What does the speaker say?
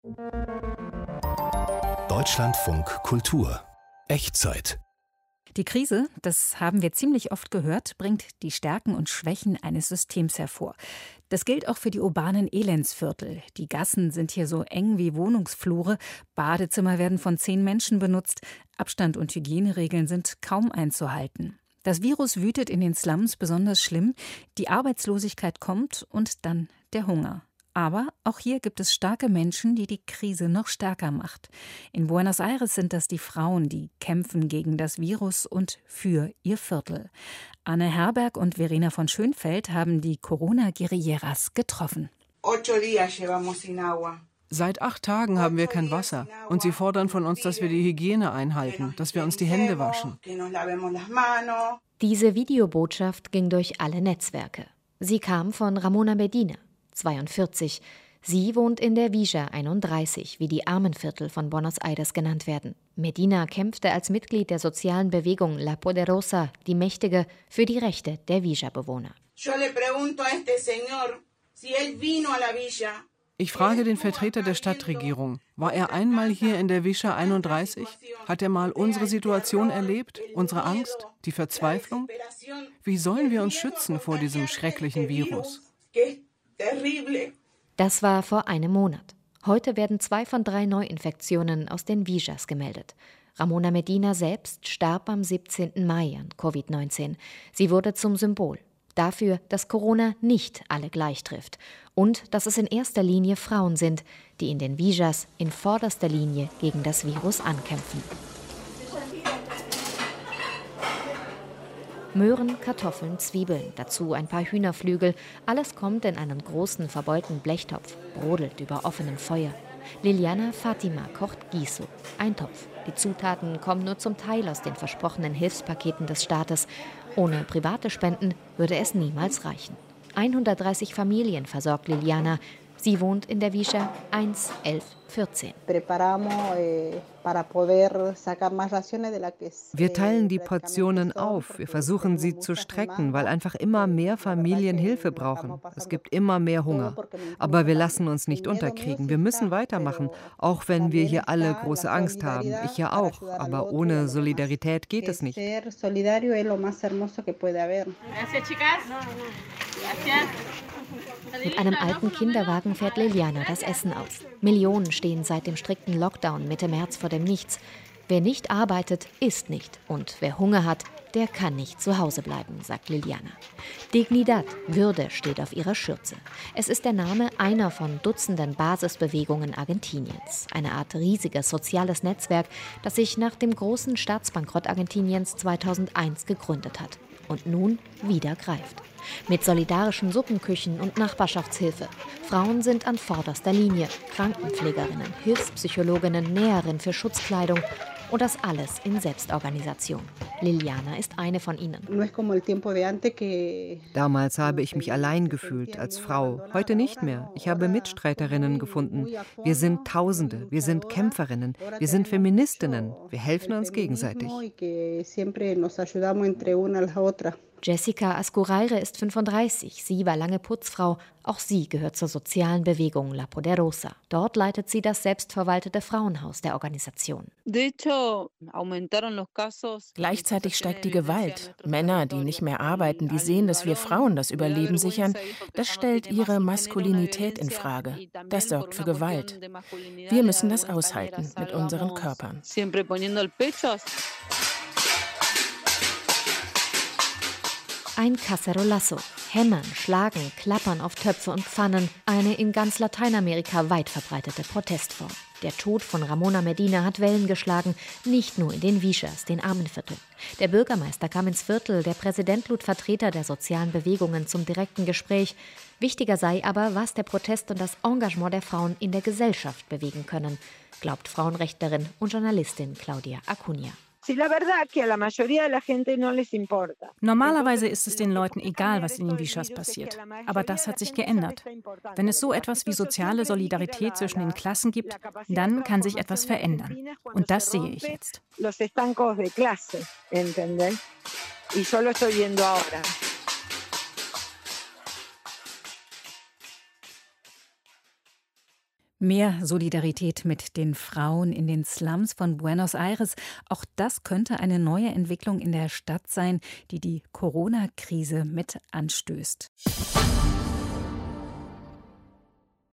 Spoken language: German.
Deutschlandfunk Kultur. Echtzeit. Die Krise, das haben wir ziemlich oft gehört, bringt die Stärken und Schwächen eines Systems hervor. Das gilt auch für die urbanen Elendsviertel. Die Gassen sind hier so eng wie Wohnungsflure, Badezimmer werden von 10 Menschen benutzt, Abstand und Hygieneregeln sind kaum einzuhalten. Das Virus wütet in den Slums besonders schlimm, die Arbeitslosigkeit kommt und dann der Hunger. Aber auch hier gibt es starke Menschen, die die Krise noch stärker macht. In Buenos Aires sind das die Frauen, die kämpfen gegen das Virus und für ihr Viertel. Anne Herberg und Verena von Schönfeld haben die Corona-Guerilleras getroffen. Seit 8 Tagen haben wir kein Wasser und sie fordern von uns, dass wir die Hygiene einhalten, dass wir uns die Hände waschen. Diese Videobotschaft ging durch alle Netzwerke. Sie kam von Ramona Medina, 42. Sie wohnt in der Villa 31, wie die Armenviertel von Buenos Aires genannt werden. Medina kämpfte als Mitglied der sozialen Bewegung La Poderosa, die Mächtige, für die Rechte der Villa-Bewohner. Ich frage den Vertreter der Stadtregierung, war er einmal hier in der Villa 31? Hat er mal unsere Situation erlebt, unsere Angst, die Verzweiflung? Wie sollen wir uns schützen vor diesem schrecklichen Virus? Das war vor einem Monat. Heute werden 2 von 3 Neuinfektionen aus den Villas gemeldet. Ramona Medina selbst starb am 17. Mai an Covid-19. Sie wurde zum Symbol dafür, dass Corona nicht alle gleich trifft und dass es in erster Linie Frauen sind, die in den Villas in vorderster Linie gegen das Virus ankämpfen. Möhren, Kartoffeln, Zwiebeln, dazu ein paar Hühnerflügel. Alles kommt in einen großen, verbeulten Blechtopf, brodelt über offenem Feuer. Liliana Fatima kocht Gisu, Eintopf. Die Zutaten kommen nur zum Teil aus den versprochenen Hilfspaketen des Staates. Ohne private Spenden würde es niemals reichen. 130 Familien versorgt Liliana. Sie wohnt in der Villa 1-11-14. Wir teilen die Portionen auf. Wir versuchen, sie zu strecken, weil einfach immer mehr Familien Hilfe brauchen. Es gibt immer mehr Hunger. Aber wir lassen uns nicht unterkriegen. Wir müssen weitermachen, auch wenn wir hier alle große Angst haben. Ich ja auch. Aber ohne Solidarität geht es nicht. Mit einem alten Kinderwagen fährt Liliana das Essen aus. Millionen stehen seit dem strikten Lockdown Mitte März vor dem Nichts. Wer nicht arbeitet, isst nicht. Und wer Hunger hat, der kann nicht zu Hause bleiben, sagt Liliana. Dignidad, Würde, steht auf ihrer Schürze. Es ist der Name einer von Dutzenden Basisbewegungen Argentiniens. Eine Art riesiges soziales Netzwerk, das sich nach dem großen Staatsbankrott Argentiniens 2001 gegründet hat und nun wieder greift. Mit solidarischen Suppenküchen und Nachbarschaftshilfe. Frauen sind an vorderster Linie. Krankenpflegerinnen, Hilfspsychologinnen, Näherinnen für Schutzkleidung. Und das alles in Selbstorganisation. Liliana ist eine von ihnen. Damals habe ich mich allein gefühlt als Frau. Heute nicht mehr. Ich habe Mitstreiterinnen gefunden. Wir sind Tausende. Wir sind Kämpferinnen. Wir sind Feministinnen. Wir helfen uns gegenseitig. Jessica Ascuraire ist 35. Sie war lange Putzfrau. Auch sie gehört zur sozialen Bewegung La Poderosa. Dort leitet sie das selbstverwaltete Frauenhaus der Organisation. Gleichzeitig steigt die Gewalt. Männer, die nicht mehr arbeiten, die sehen, dass wir Frauen das Überleben sichern. Das stellt ihre Maskulinität in Frage. Das sorgt für Gewalt. Wir müssen das aushalten mit unseren Körpern. Ein Cacerolazo. Hämmern, Schlagen, Klappern auf Töpfe und Pfannen. Eine in ganz Lateinamerika weit verbreitete Protestform. Der Tod von Ramona Medina hat Wellen geschlagen, nicht nur in den Villas, den Armenvierteln. Der Bürgermeister kam ins Viertel, der Präsident lud Vertreter der sozialen Bewegungen zum direkten Gespräch. Wichtiger sei aber, was der Protest und das Engagement der Frauen in der Gesellschaft bewegen können, glaubt Frauenrechtlerin und Journalistin Claudia Acuña. Normalerweise ist es den Leuten egal, was in den Villas passiert. Aber das hat sich geändert. Wenn es so etwas wie soziale Solidarität zwischen den Klassen gibt, dann kann sich etwas verändern. Und das sehe ich jetzt. Mehr Solidarität mit den Frauen in den Slums von Buenos Aires. Auch das könnte eine neue Entwicklung in der Stadt sein, die die Corona-Krise mit anstößt.